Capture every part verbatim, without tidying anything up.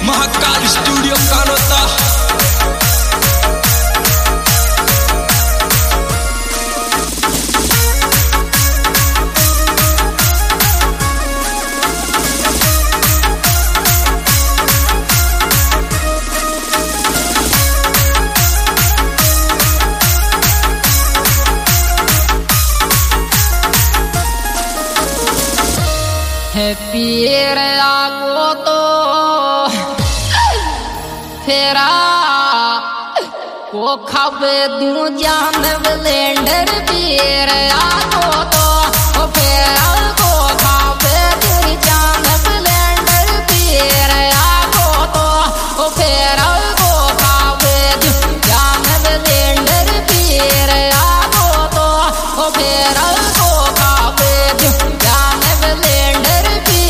Mahakal studio Kanota. पीर आगो तो फेरा को खबे दूं जान ब्लेंडर पीर आगो तो फेरा को खबे दूं जान ब्लेंडर पीर आगो तो फेरा को खबे दूं जान ब्लेंडर पीर आगो तो फेरा को खबे दूं जान ब्लेंडर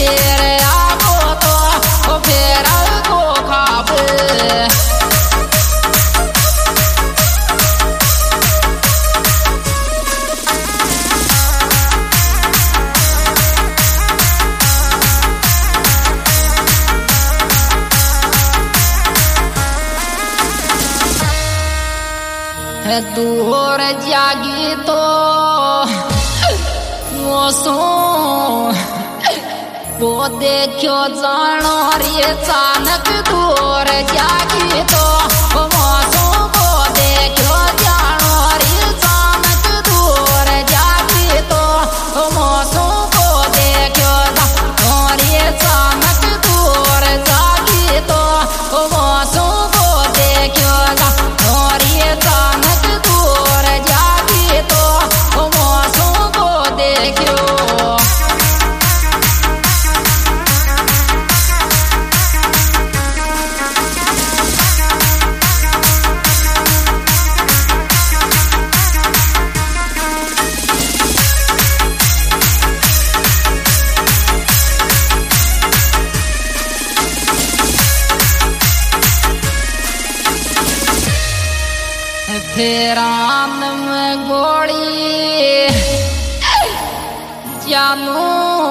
दूर जागी तो मोसो वो देखो जानो रे चानक दूर जागी तो मोसो वो देखो जानो रे चानक दूर जागी तो मोसो वो देखो जानो रे चानक दूर जागी तो मोसो वो देखो जानो रे चानक दूर जागी तो मोसो वो देखो। फेरान में गोली जानू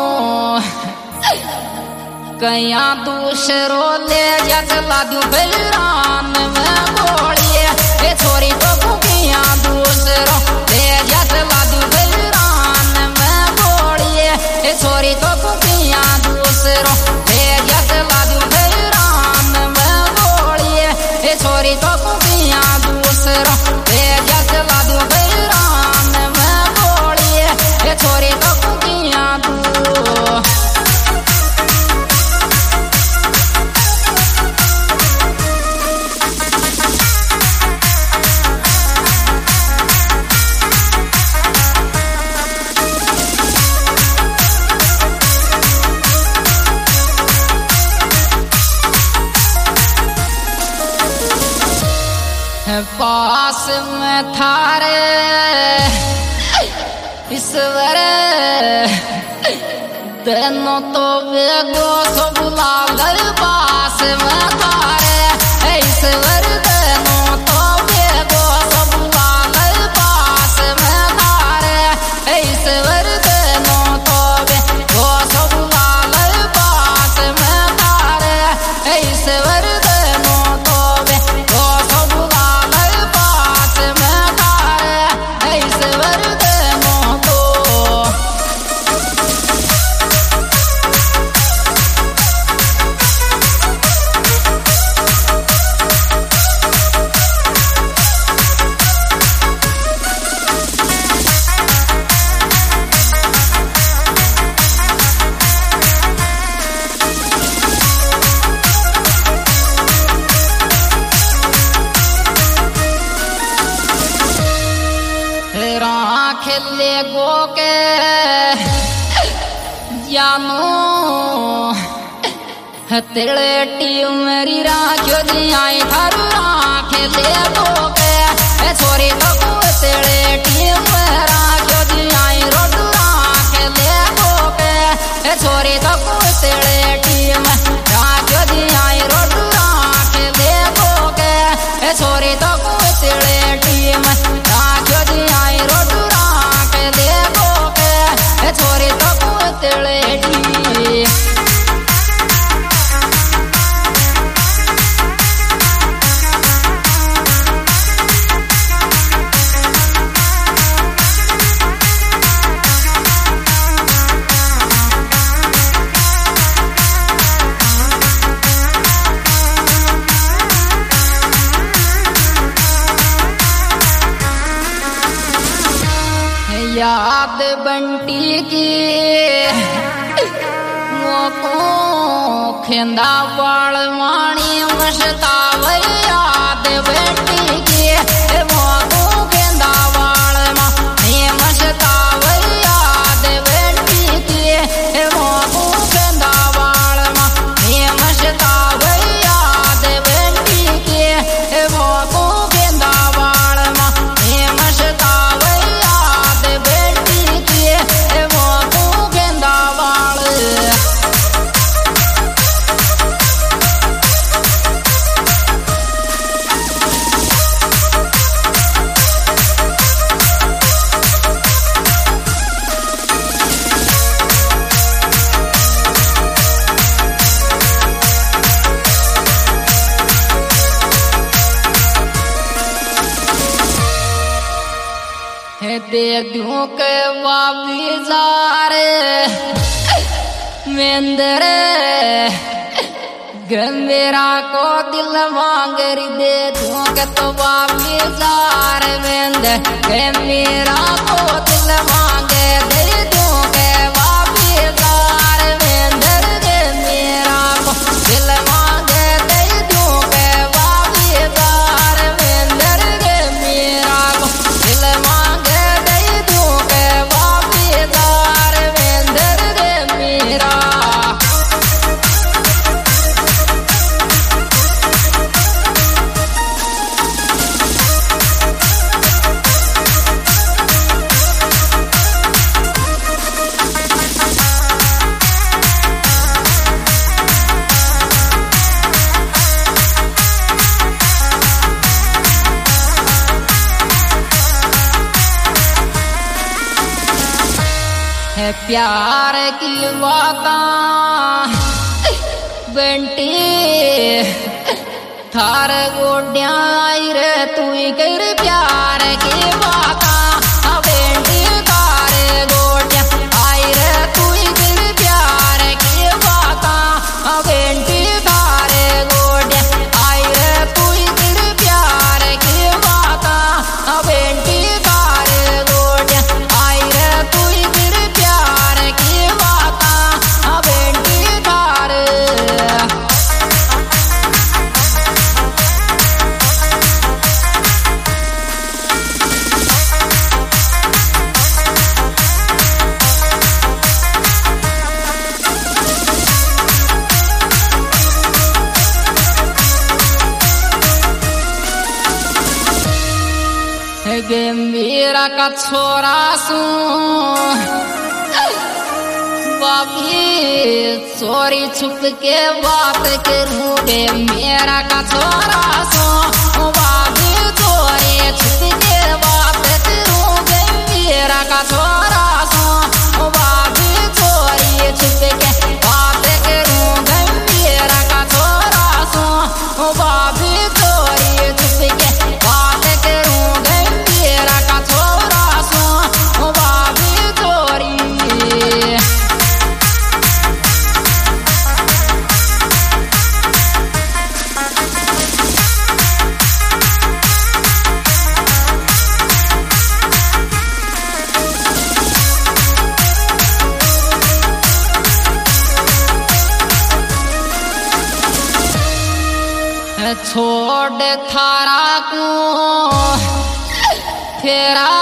कया दूसरो ले जला दू फेरान में गोली छोरी तो कुकिया दूसरो ले जला दू फेरान में गोली छोरी तो कुकिया दूसरो ले जला दू फेरान में गोली छोरी तो कुकिया दूसरो छोरी तो कुकिया दू पास में थारे ईश्वर देनो तो वेगो सब लाल पास में थारे ईश्वर देनो तो वेगो सब लाल पास में थारे ईश्वर देनो तो वेगो सब लाल पास में थारे ईश्वर देनो तो वेगो सब लाल पास में थारे ईश्वर देनो तो। खेले गो के जानू तेरे टीम मेरी राखो दियाई थारू खेले गो के छोरी तो तेरे टीम राखो दियाई रोडू खेले गो के छोरी तो तेरे टीम राखो दियाई रोडू खेले गो के छोरी तो तेरे टीम राखो दियाई रोडू छोरी तो तेरे डी की मोको खेंदा बाल माणी मस्तावे याद बेटी की मोको खेंदा बाल माणी मस्तावे याद बेटी की मोको खेंदा बाल माणी मस्तावे याद बेटी की मोको खेंदा बाल माणी मस्तावे याद बेटी की मोको खेंदा बाल दे दूं के वापी जारे मेंदर गंभीरा को दिल मांगरी दे दूं के तो वापी जारे मेंदर गंभीरा को दिल मांगे दे दूं के वापी जारे मेंदर गंभीरा को दिल मांगे दे दूं के वापी जारे मेंदर गंभीरा को दिल मांगे प्यार की बातां बंटी थार गोड्या आई रे तू कर प्यार की बातां बंटी थार गोड्या आई रे तू कर प्यार की बातां बंटी थार गोड्या आई रे तू कर प्यार की बातां बंटी थार गोड्या आई रे तू कर प्यार की बातां बेटी थार गंभीरा का छोरा सू बाबी चोरी छुप के बात करूं गे मेरा का छोरा सो बाबी चोरी छुप के बात करूं गे मेरा का छोरा सो बाबी चोरी छुप के बात करूं गे मेरा का छोरा सो बाबी चोरी छुप के बात करूं गे मेरा का छोरा सो बाबी चोरी छोड़ थारा को तेरा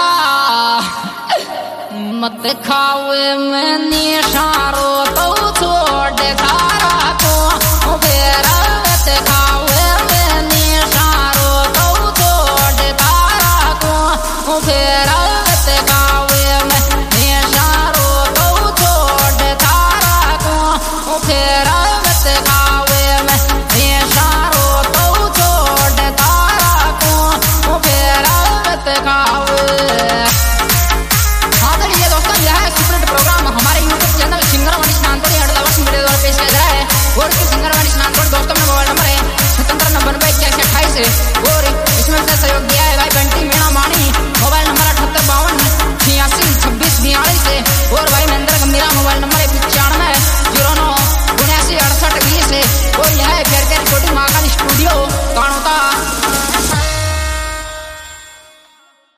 मत खावे मैं निशारो तो छोड़ थारा को तेरा मत खावे मैं निशारो तो छोड़ थारा को तेरा मत खावे मैं निशारो तो छोड़ थारा को तेरा मत खावे मैं निशारो तो छोड़ थारा को तेरा मत खावे। हाँ तो ये दोस्तों यह है सुपरहिट प्रोग्राम हमारे YouTube channel Singarvani Snanpuri Hardawas video द्वारा पेश किया जा रहा है और इसकी सिंगरवाणी स्नानपुर दोस्तों में मोबाइल नंबर है सतहत्तर नब्बे इक्यासी अट्ठाईस और इसमें से सहयोग दिया है भाई बंटी मीणा मानी मोबाइल नंबर अठहत्तर बावन छियासी छब्बीस बयालीस और भाई महेंद्र गंभीरा मोबाइल नंबर है पचानवे जीरो नौ उन्यासी अड़सठ बीस और यह है